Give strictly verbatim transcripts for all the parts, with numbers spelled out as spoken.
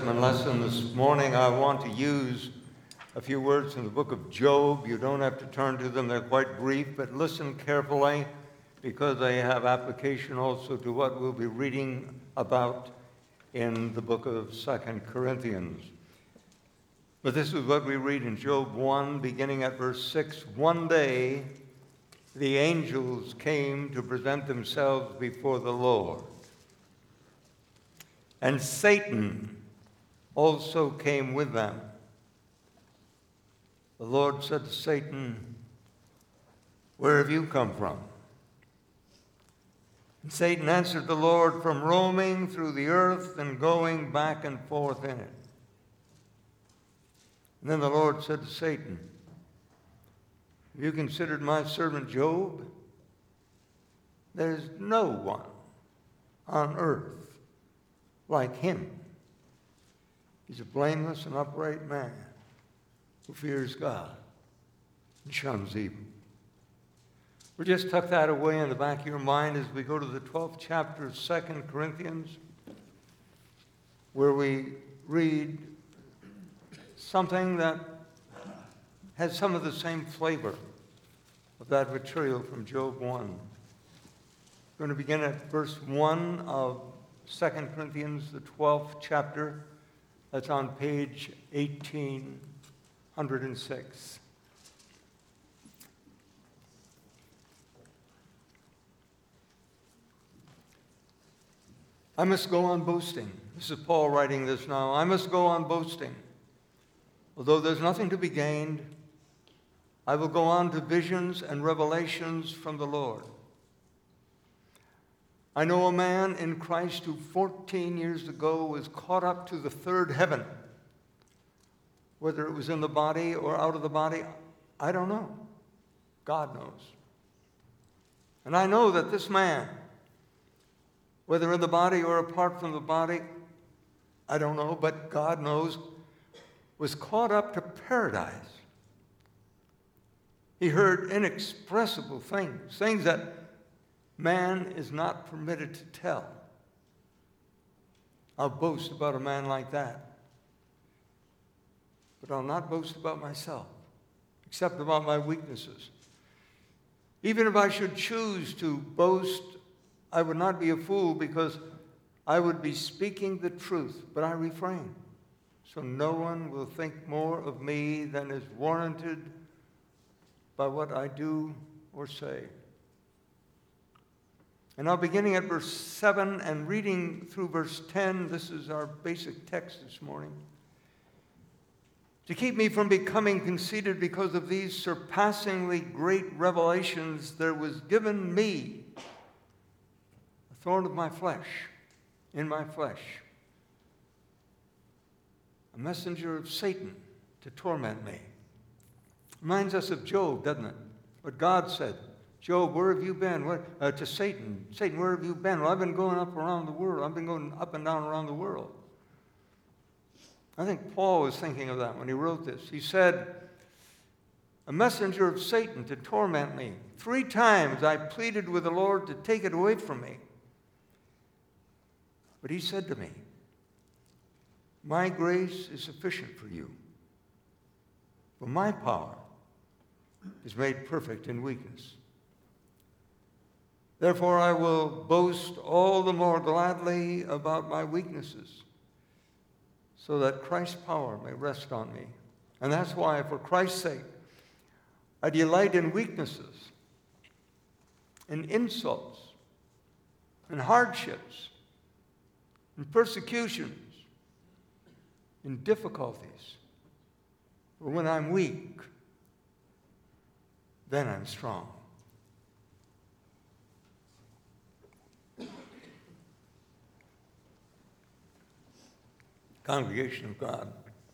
Testament lesson this morning, I want to use a few words from the book of Job. You don't have to turn to them, they're quite brief, but listen carefully because they have application also to what we'll be reading about in the book of Second Corinthians. But this is what we read in Job one, beginning at verse six. One day the angels came to present themselves before the Lord, and Satan also came with them. The Lord said to Satan, "Where have you come from?" And Satan answered the Lord, "From roaming through the earth and going back and forth in it." And then the Lord said to Satan, "Have you considered my servant Job? There is no one on earth like him. He's a blameless and upright man who fears God and shuns evil." We'll just tuck that away in the back of your mind as we go to the twelfth chapter of Second Corinthians, where we read something that has some of the same flavor of that material from Job one. We're going to begin at verse one of Second Corinthians, the twelfth chapter. That's on page eighteen oh six. I must go on boasting. This is Paul writing this now. I must go on boasting. Although there's nothing to be gained, I will go on to visions and revelations from the Lord. I know a man in Christ who fourteen years ago was caught up to the third heaven. Whether it was in the body or out of the body, I don't know. God knows. And I know that this man, whether in the body or apart from the body, I don't know, but God knows, was caught up to paradise. He heard inexpressible things, things that man is not permitted to tell. I'll boast about a man like that. But I'll not boast about myself, except about my weaknesses. Even if I should choose to boast, I would not be a fool, because I would be speaking the truth, but I refrain, so no one will think more of me than is warranted by what I do or say. And now, beginning at verse seven and reading through verse ten, this is our basic text this morning. To keep me from becoming conceited because of these surpassingly great revelations, there was given me a thorn of my flesh, in my flesh, a messenger of Satan to torment me. Reminds us of Job, doesn't it? What God said. "Job, where have you been?" Where, uh, to Satan. "Satan, where have you been?" "Well, I've been going up around the world. I've been going up and down around the world." I think Paul was thinking of that when he wrote this. He said, "A messenger of Satan to torment me. Three times I pleaded with the Lord to take it away from me. But he said to me, 'My grace is sufficient for you, for my power is made perfect in weakness. Therefore I will boast all the more gladly about my weaknesses, so that Christ's power may rest on me. And that's why, for Christ's sake, I delight in weaknesses, in insults, in hardships, in persecutions, in difficulties. For when I'm weak, then I'm strong." Congregation of God,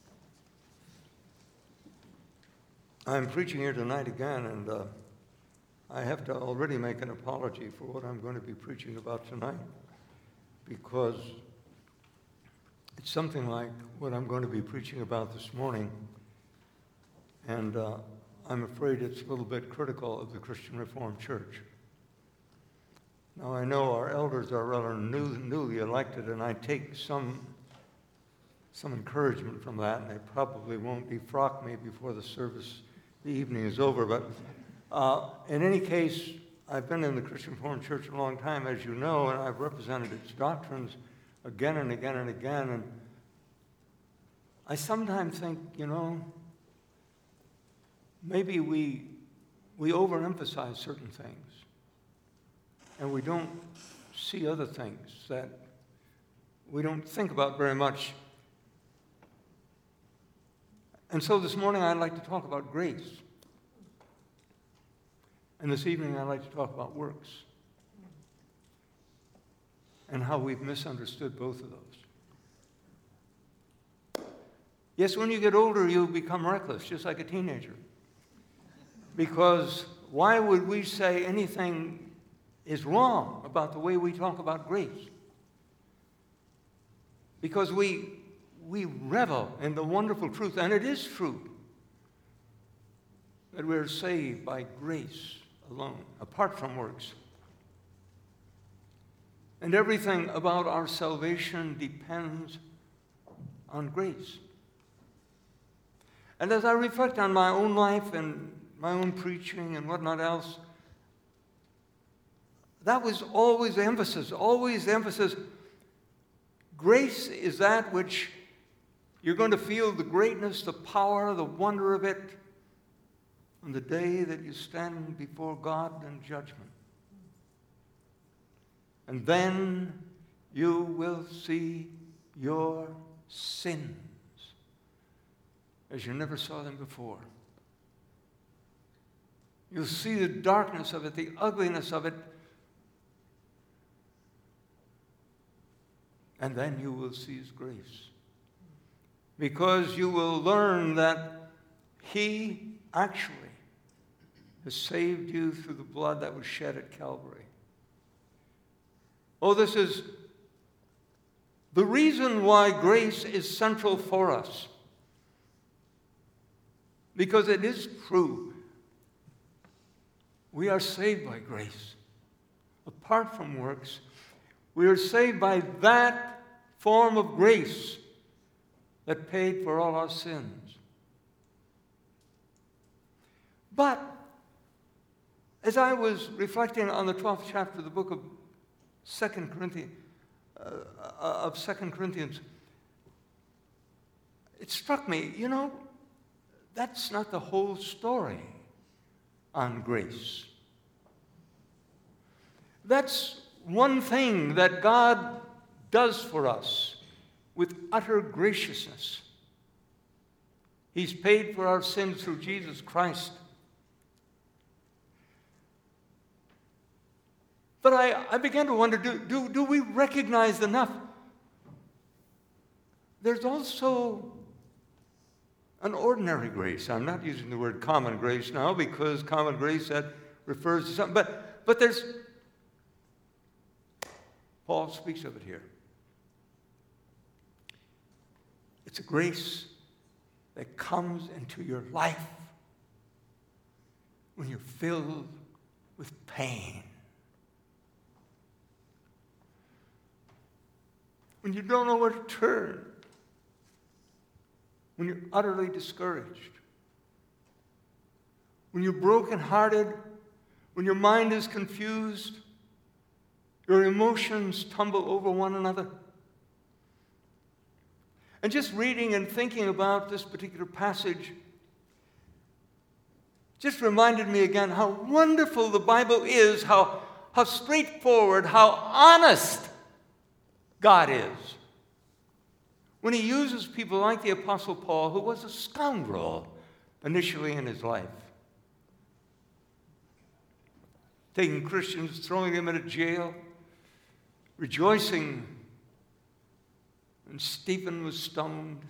I'm preaching here tonight again, and uh, I have to already make an apology for what I'm going to be preaching about tonight, because it's something like what I'm going to be preaching about this morning, and uh, I'm afraid it's a little bit critical of the Christian Reformed Church. Now, I know our elders are rather new, newly elected, and I take some some encouragement from that, and they probably won't defrock me before the service, the evening is over. But uh, in any case, I've been in the Christian Reformed Church a long time, as you know, and I've represented its doctrines again and again and again. And I sometimes think, you know, maybe we we overemphasize certain things, and we don't see other things that we don't think about very much. And so this morning I'd like to talk about grace. And this evening I'd like to talk about works and how we've misunderstood both of those. Yes, when you get older, you become reckless, just like a teenager. Because why would we say anything is wrong about the way we talk about grace? Because we, we revel in the wonderful truth, and it is true, that we are saved by grace alone, apart from works. And everything about our salvation depends on grace. And as I reflect on my own life and my own preaching and whatnot else, that was always the emphasis, always the emphasis. Grace is that which you're going to feel the greatness, the power, the wonder of it on the day that you stand before God in judgment. And then you will see your sins as you never saw them before. You'll see the darkness of it, the ugliness of it, and then you will see His grace. Because you will learn that He actually has saved you through the blood that was shed at Calvary. Oh, this is the reason why grace is central for us. Because it is true. We are saved by grace. Apart from works, we are saved by that form of grace that paid for all our sins. But as I was reflecting on the twelfth chapter of the book of Second Corinthians, uh, of Second Corinthians, it struck me, you know, that's not the whole story on grace. That's one thing that God does for us with utter graciousness. He's paid for our sins through Jesus Christ. But I, I began to wonder, do, do, do we recognize enough? There's also an ordinary grace. I'm not using the word common grace now because common grace, that refers to something. But, but there's, Paul speaks of it here. It's a grace that comes into your life when you're filled with pain. When you don't know where to turn. When you're utterly discouraged. When you're brokenhearted. When your mind is confused. Your emotions tumble over one another. And just reading and thinking about this particular passage just reminded me again how wonderful the Bible is, how, how straightforward, how honest God is. When He uses people like the Apostle Paul, who was a scoundrel initially in his life, taking Christians, throwing them into jail, rejoicing when Stephen was stoned,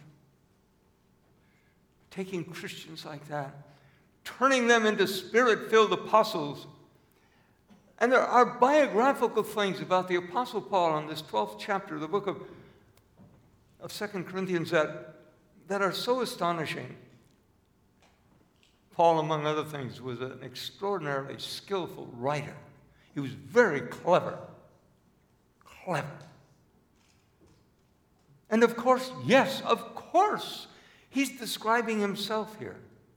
taking Christians like that, turning them into Spirit-filled apostles. And there are biographical things about the Apostle Paul in this twelfth chapter of the book of, of Second Corinthians that, that are so astonishing. Paul, among other things, was an extraordinarily skillful writer. He was very clever. Clever. And of course, yes, of course, he's describing himself here.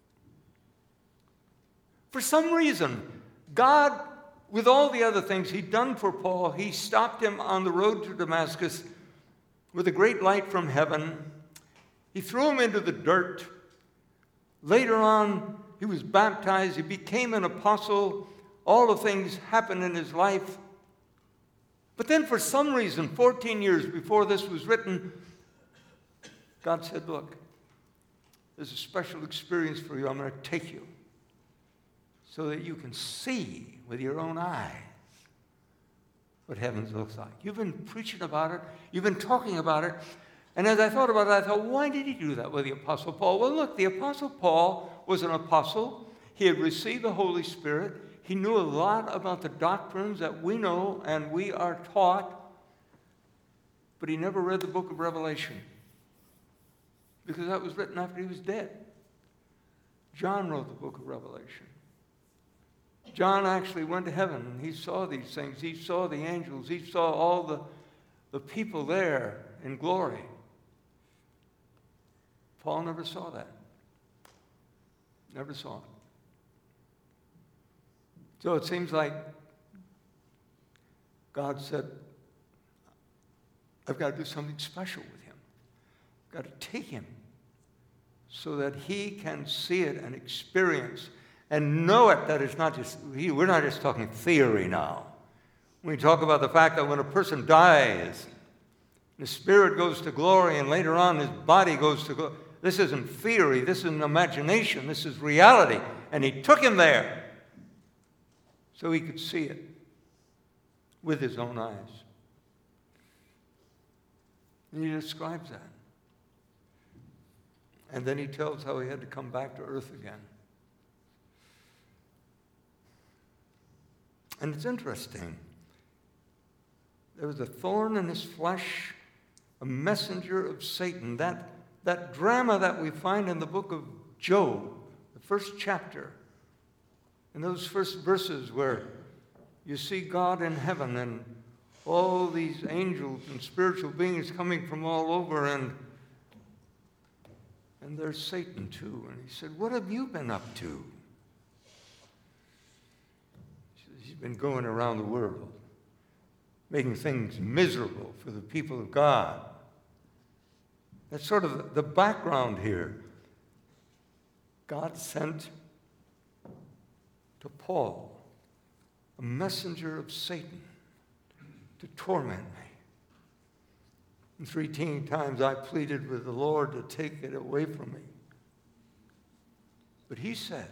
For some reason, God, with all the other things he'd done for Paul, he stopped him on the road to Damascus with a great light from heaven. He threw him into the dirt. Later on, he was baptized. He became an apostle. All the things happened in his life. But then for some reason, fourteen years before this was written, God said, look, there's a special experience for you. I'm going to take you so that you can see with your own eyes what heaven looks like. You've been preaching about it. You've been talking about it. And as I thought about it, I thought, why did he do that with the Apostle Paul? Well, look, the Apostle Paul was an apostle. He had received the Holy Spirit. He knew a lot about the doctrines that we know and we are taught. But he never read the book of Revelation, because that was written after he was dead. John wrote the book of Revelation. John actually went to heaven, and he saw these things. He saw the angels. He saw all the, the people there in glory. Paul never saw that. Never saw it. So it seems like God said, I've got to do something special with him. I've got to take him so that he can see it and experience and know it, that it's not just, we're not just talking theory now. We talk about the fact that when a person dies, the spirit goes to glory, and later on his body goes to glory. This isn't theory, this is an imagination, this is reality. And he took him there so he could see it with his own eyes. And he describes that. And then he tells how he had to come back to earth again. And it's interesting. There was a thorn in his flesh, a messenger of Satan. That, that drama that we find in the book of Job, the first chapter, in those first verses where you see God in heaven and all these angels and spiritual beings coming from all over, and, and there's Satan too. And he said, what have you been up to? He's been going around the world, making things miserable for the people of God. That's sort of the background here. God sent to Paul a messenger of Satan to torment me. And three times I pleaded with the Lord to take it away from me. But he said,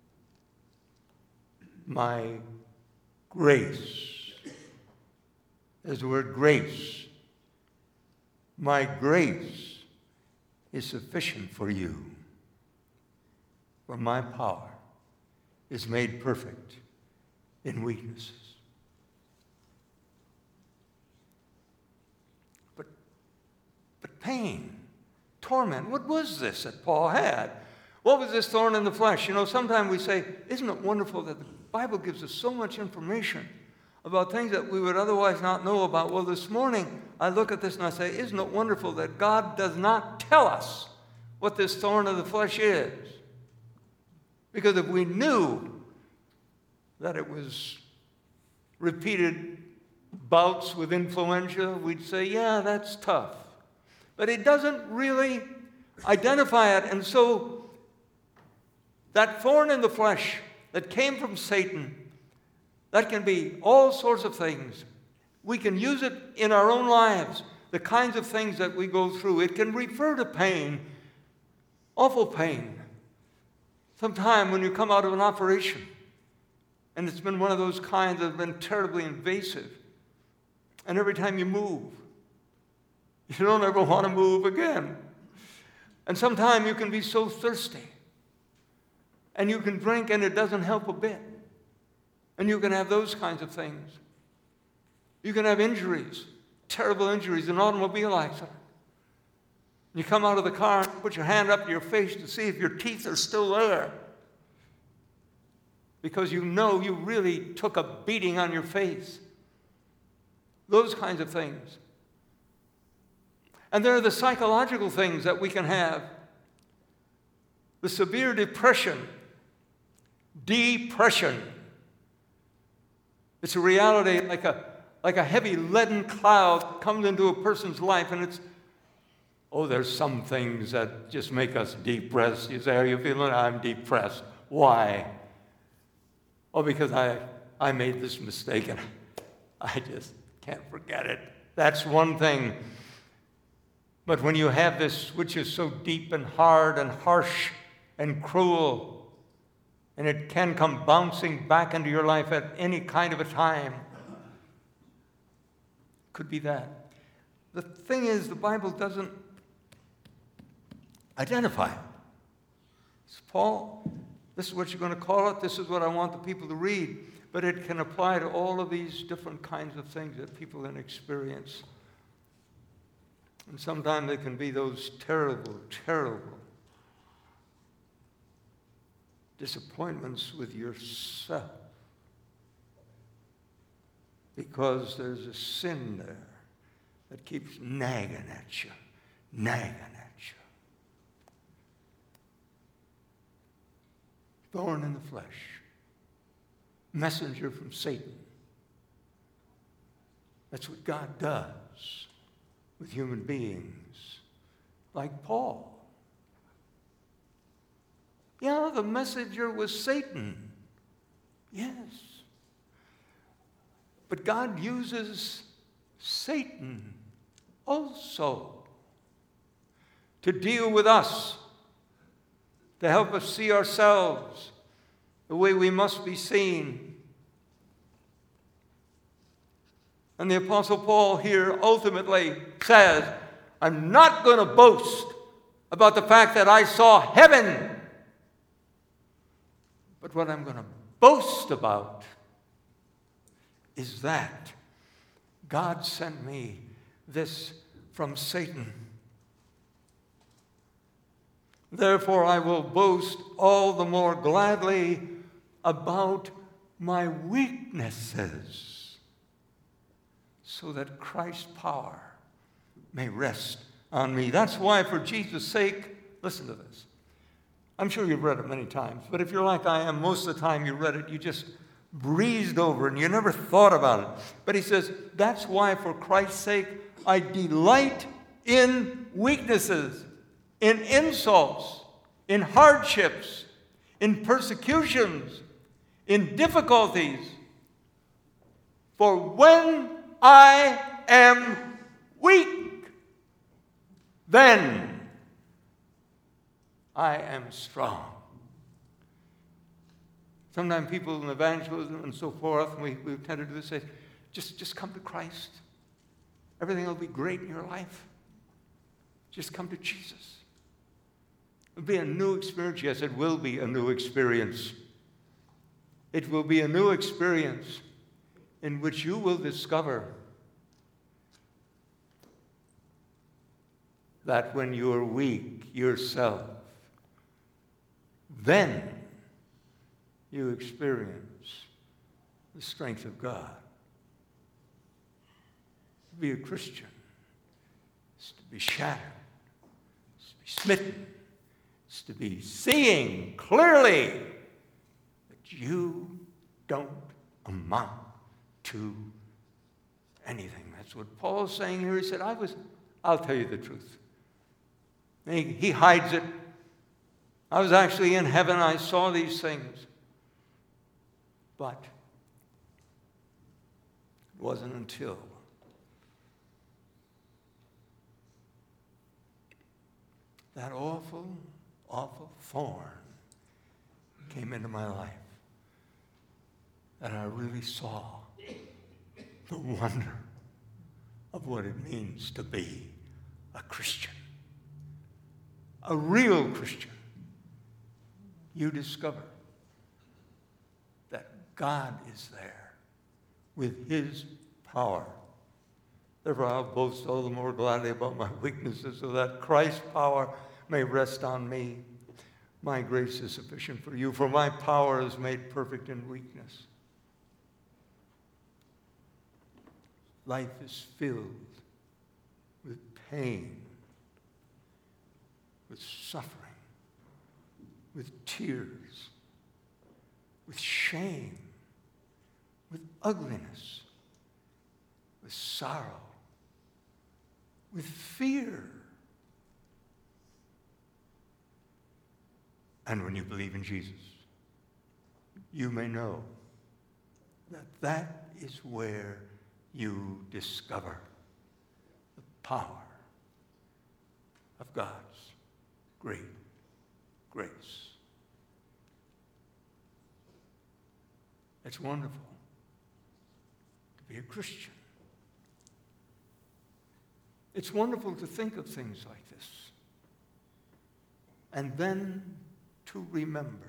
my grace, there's the word grace, my grace is sufficient for you, for my power is made perfect in weaknesses. But, but pain, torment, what was this that Paul had? What was this thorn in the flesh? You know, sometimes we say, isn't it wonderful that the Bible gives us so much information about things that we would otherwise not know about? Well, this morning, I look at this and I say, isn't it wonderful that God does not tell us what this thorn of the flesh is? Because if we knew that it was repeated bouts with influenza, we'd say, yeah, that's tough. But it doesn't really identify it. And so that thorn in the flesh that came from Satan, that can be all sorts of things. We can use it in our own lives, the kinds of things that we go through. It can refer to pain, awful pain. Sometime when you come out of an operation, and it's been one of those kinds that have been terribly invasive, and every time you move, you don't ever want to move again. And sometimes you can be so thirsty, and you can drink and it doesn't help a bit. And you can have those kinds of things. You can have injuries, terrible injuries, an automobile accident. You come out of the car and put your hand up to your face to see if your teeth are still there, because you know you really took a beating on your face. Those kinds of things. And there are the psychological things that we can have. The severe depression, depression. It's a reality like a, like a heavy leaden cloud comes into a person's life, and it's, oh, there's some things that just make us depressed. You say, are you feeling? I'm depressed. Why? Oh, because I, I made this mistake, and I just can't forget it. That's one thing. But when you have this, which is so deep and hard and harsh and cruel, and it can come bouncing back into your life at any kind of a time, could be that. The thing is, the Bible doesn't identify it. It's Paul, this is what you're going to call it, this is what I want the people to read. But it can apply to all of these different kinds of things that people can experience. And sometimes they can be those terrible, terrible disappointments with yourself. Because there's a sin there that keeps nagging at you, nagging at you. Thorn in the flesh. Messenger from Satan. That's what God does with human beings, like Paul. Yeah, the messenger was Satan. Yes. But God uses Satan also to deal with us, to help us see ourselves the way we must be seen. And the Apostle Paul here ultimately says, I'm not going to boast about the fact that I saw heaven, but what I'm going to boast about is that God sent me this from Satan. Therefore, I will boast all the more gladly about my weaknesses, so that Christ's power may rest on me. That's why, for Jesus' sake, listen to this. I'm sure you've read it many times, but if you're like I am, most of the time you read it, you just breezed over it and you never thought about it. But he says, that's why, for Christ's sake, I delight in weaknesses, in insults, in hardships, in persecutions, in difficulties. For when I am weak, then I am strong. Sometimes people in evangelism and so forth, and we, we tend to do this, say, just, just come to Christ. Everything will be great in your life. Just come to Jesus. It'll be a new experience. Yes, it will be a new experience. It will be a new experience in which you will discover that when you're weak yourself, then you experience the strength of God. To be a Christian is to be shattered, is to be smitten, is to be seeing clearly that you don't amount to anything. That's what Paul's saying here. He said, I was, I'll tell you the truth. He, he hides it. I was actually in heaven. I saw these things. But it wasn't until that awful, awful thorn came into my life that I really saw the wonder of what it means to be a Christian. A real Christian. You discover that God is there with his power. Therefore, I'll boast all the more gladly about my weaknesses, so that Christ's power may rest on me. My grace is sufficient for you, for my power is made perfect in weakness. Life is filled with pain with suffering, with tears, with shame, with ugliness, with sorrow, with fear. And when you believe in Jesus, you may know that that is where you discover the power of God's great grace. It's wonderful to be a Christian. It's wonderful to think of things like this. And then to remember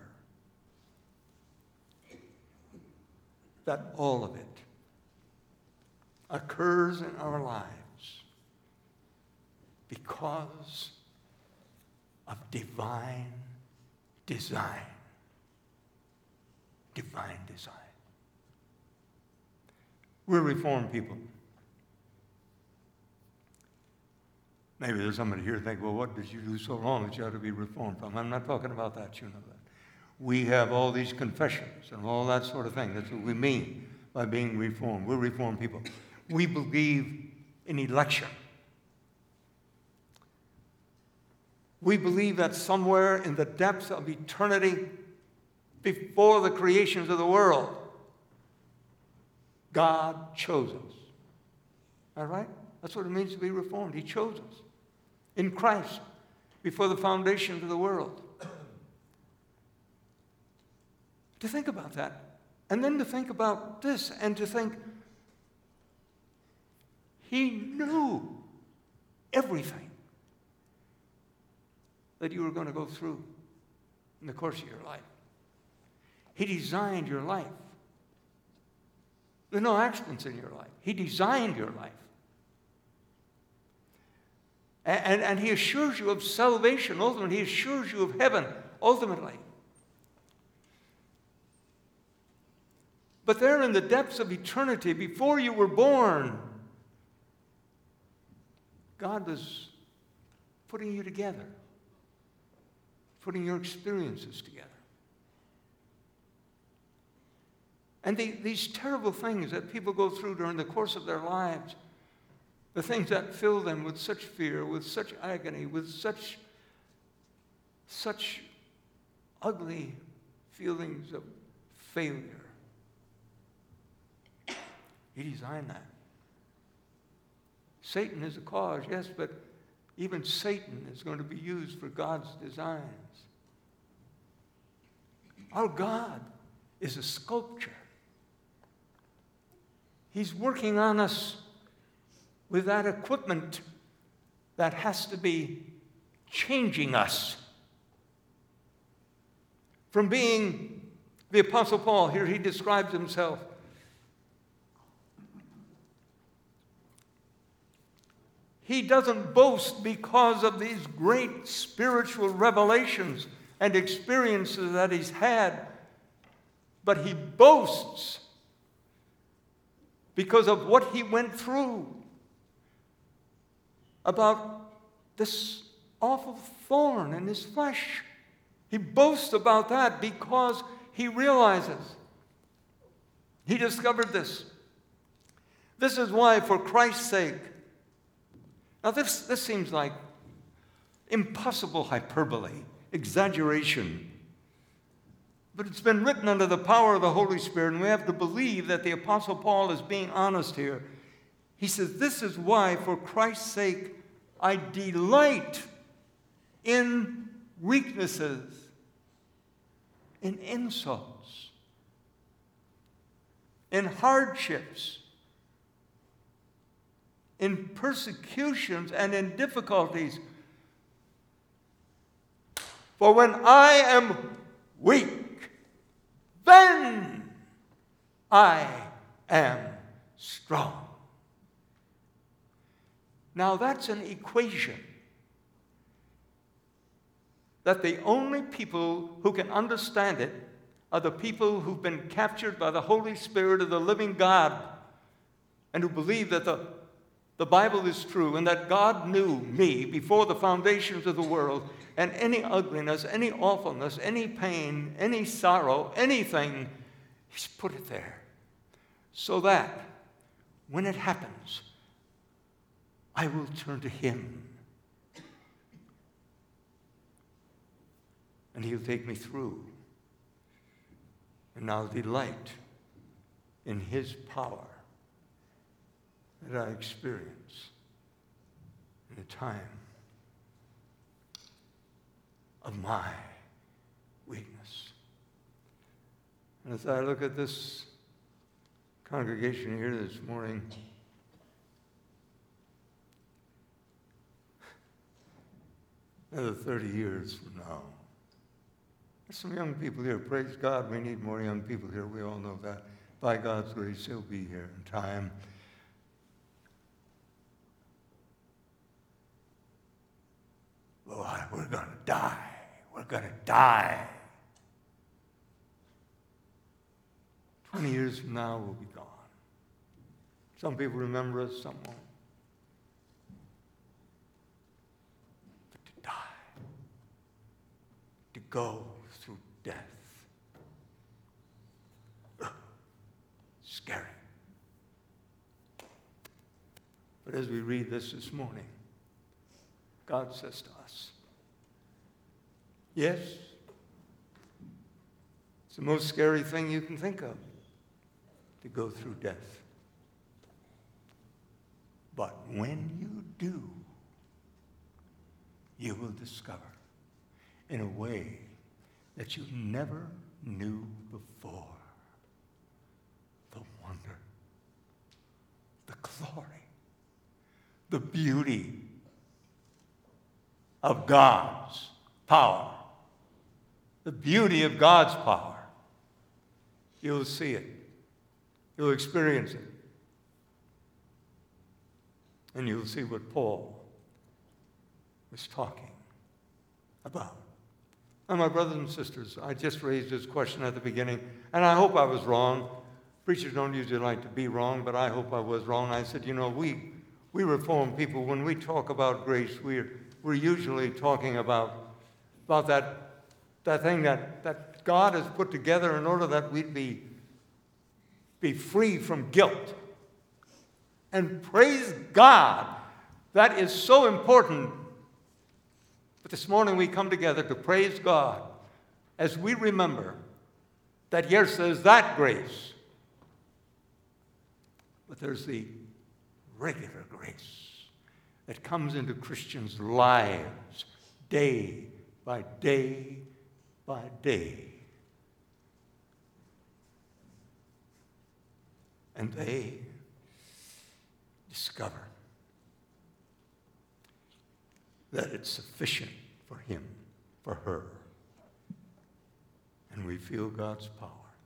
that all of it occurs in our lives because of divine design. Divine design. We're Reformed people. Maybe there's somebody here who think, well, what did you do so wrong that you ought to be reformed from? I'm not talking about that, you know that. We have all these confessions and all that sort of thing. That's what we mean by being reformed. We're Reformed people. We believe in election. We believe that somewhere in the depths of eternity, before the creations of the world, God chose us. All right? That's what it means to be reformed. He chose us in Christ before the foundations of the world. To think about that, and then to think about this, and to think He knew everything that you were going to go through in the course of your life. He designed your life. There are no accidents in your life. He designed your life. And, and, and He assures you of salvation, ultimately. He assures you of heaven, ultimately. But there in the depths of eternity, before you were born, God was putting you together, putting your experiences together. And the, these terrible things that people go through during the course of their lives, the things that fill them with such fear, with such agony, with such, such ugly feelings of failure. He designed that. Satan is a cause, yes, but even Satan is going to be used for God's designs. Our God is a sculpture. He's working on us with that equipment that has to be changing us from being the Apostle Paul. Here he describes himself. He doesn't boast because of these great spiritual revelations and experiences that he's had, but he boasts because of what he went through, about this awful thorn in his flesh. He boasts about that because he realizes he discovered this. This is why, for Christ's sake, now this, this seems like impossible hyperbole, exaggeration. But it's been written under the power of the Holy Spirit, and we have to believe that the Apostle Paul is being honest here. He says, this is why, for Christ's sake, I delight in weaknesses, in insults, in hardships, in persecutions, and in difficulties. For when I am weak, then I am strong. Now that's an equation that the only people who can understand it are the people who've been captured by the Holy Spirit of the living God and who believe that the, the Bible is true, and that God knew me before the foundations of the world, and any ugliness, any awfulness, any pain, any sorrow, anything, he's put it there. So that when it happens, I will turn to him. And he'll take me through. And I'll delight in his power that I experience in the time of my weakness. And as I look at this congregation here this morning, another thirty years from now, there's some young people here. Praise God, we need more young people here. We all know that. By God's grace, they'll be here in time. Lord, we're going to die. We're going to die. Twenty years from now, we'll be gone. Some people remember us, some won't. But to die, to go through death, ugh, scary. But as we read this this morning, God says to us, yes, it's the most scary thing you can think of, to go through death. But when you do, you will discover in a way that you never knew before the wonder, the glory, the beauty of God's power, the beauty of God's power. You'll see it. You'll experience it. And you'll see what Paul was talking about. And my brothers and sisters, I just raised this question at the beginning, and I hope I was wrong. Preachers don't usually like to be wrong, but I hope I was wrong. I said, you know, we, we Reformed people, when we talk about grace, we're, we're usually talking about, about that, that thing that, that God has put together in order that we'd be, be free from guilt. And praise God, that is so important. But this morning we come together to praise God as we remember that yes, there's that grace, but there's the regular grace that comes into Christians' lives day by day by day. And they discover that it's sufficient for him, for her. And we feel God's power.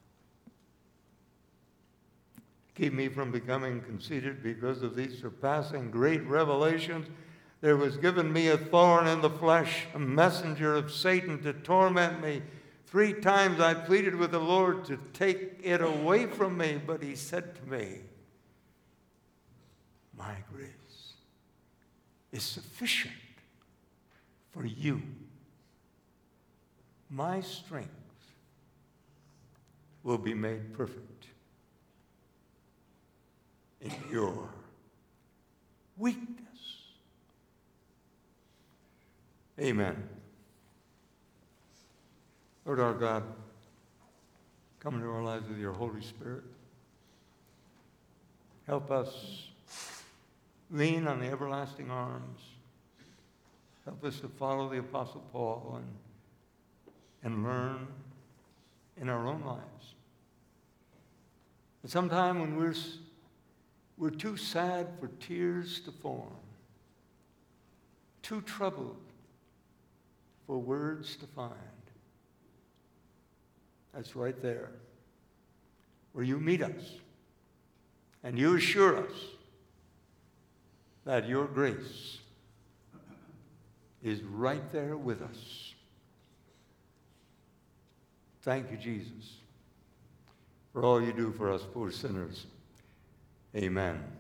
Keep me from becoming conceited because of these surpassing great revelations. There was given me a thorn in the flesh, a messenger of Satan to torment me. Three times I pleaded with the Lord to take it away from me, but he said to me, my grace is sufficient for you. My strength will be made perfect in your weakness. Amen. Lord our God, come into our lives with your Holy Spirit. Help us lean on the everlasting arms. Help us to follow the Apostle Paul and, and learn in our own lives. But sometime when we're, we're too sad for tears to form, too troubled for words to find, that's right there where you meet us and you assure us that your grace is right there with us. Thank you, Jesus, for all you do for us poor sinners. Amen.